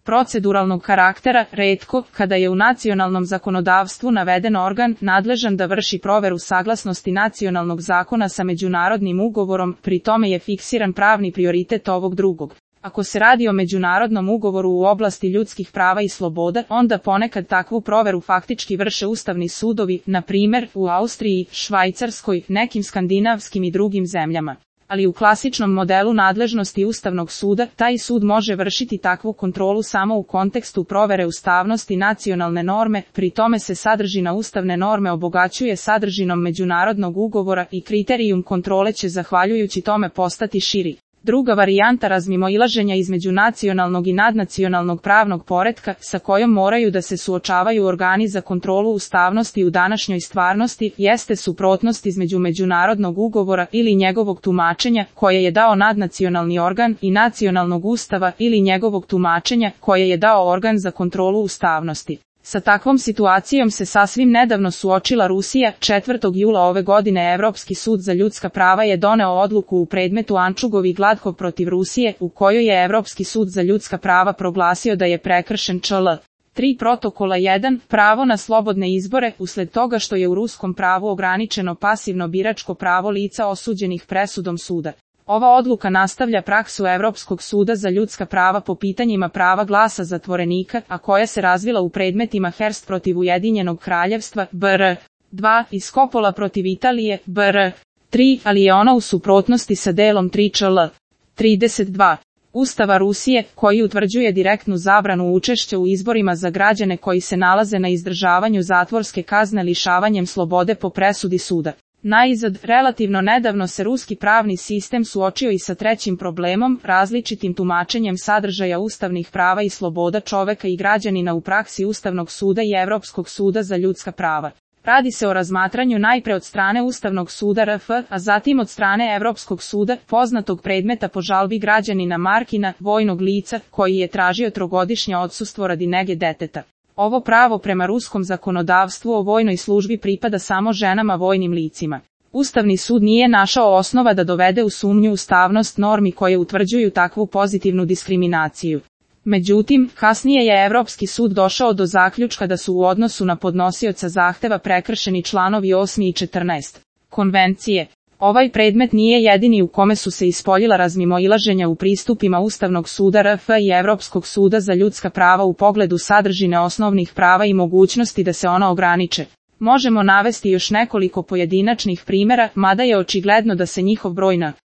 proceduralnog karaktera, retko, kada je u nacionalnom zakonodavstvu naveden organ nadležan da vrši proveru saglasnosti nacionalnog zakona sa međunarodnim ugovorom, pri tome je fiksiran pravni prioritet ovog drugog. Ako se radi o međunarodnom ugovoru u oblasti ljudskih prava i sloboda, onda ponekad takvu proveru faktički vrše ustavni sudovi, na primjer u Austriji, Švajcarskoj, nekim skandinavskim i drugim zemljama. Ali u klasičnom modelu nadležnosti Ustavnog suda, taj sud može vršiti takvu kontrolu samo u kontekstu provere ustavnosti nacionalne norme, pri tome se sadržina ustavne norme obogaćuje sadržinom međunarodnog ugovora i kriterijum kontrole će zahvaljujući tome postati širi. Druga varijanta razmimoilaženja između nacionalnog i nadnacionalnog pravnog poretka, sa kojom moraju da se suočavaju organi za kontrolu ustavnosti u današnjoj stvarnosti, jeste suprotnost između međunarodnog ugovora ili njegovog tumačenja, koje je dao nadnacionalni organ, i nacionalnog ustava ili njegovog tumačenja, koje je dao organ za kontrolu ustavnosti. Sa takvom situacijom se sasvim nedavno suočila Rusija. 4. jula ove godine Evropski sud za ljudska prava je doneo odluku u predmetu Ančugov i Gladkov protiv Rusije, u kojoj je Evropski sud za ljudska prava proglasio da je prekršen čl. 3 protokola 1, pravo na slobodne izbore, usled toga što je u ruskom pravu ograničeno pasivno biračko pravo lica osuđenih presudom suda. Ova odluka nastavlja praksu Evropskog suda za ljudska prava po pitanjima prava glasa zatvorenika, a koja se razvila u predmetima Hearst protiv Ujedinjenog kraljevstva, br. 2, i Scopola protiv Italije, br. 3, ali je ona u suprotnosti sa delom 3 čl. 32. Ustava Rusije, koji utvrđuje direktnu zabranu učešća u izborima za građane koji se nalaze na izdržavanju zatvorske kazne lišavanjem slobode po presudi suda. Naizad, relativno nedavno se ruski pravni sistem suočio i sa trećim problemom, različitim tumačenjem sadržaja ustavnih prava i sloboda čoveka i građanina u praksi Ustavnog suda i Evropskog suda za ljudska prava. Radi se o razmatranju najpre od strane Ustavnog suda RF, a zatim od strane Evropskog suda, poznatog predmeta po žalbi građanina Markina, vojnog lica, koji je tražio trogodišnje odsustvo radi nege deteta. Ovo pravo prema ruskom zakonodavstvu o vojnoj službi pripada samo ženama vojnim licima. Ustavni sud nije našao osnova da dovede u sumnju ustavnost normi koje utvrđuju takvu pozitivnu diskriminaciju. Međutim, kasnije je Evropski sud došao do zaključka da su u odnosu na podnosioca zahteva prekršeni članovi 8. i 14. Konvencije. Ovaj predmet nije jedini u kome su se ispoljila razmimoilaženja u pristupima Ustavnog suda RF i Evropskog suda za ljudska prava u pogledu sadržine osnovnih prava i mogućnosti da se ona ograniče. Možemo navesti još nekoliko pojedinačnih primjera, mada je očigledno da se njihov broj na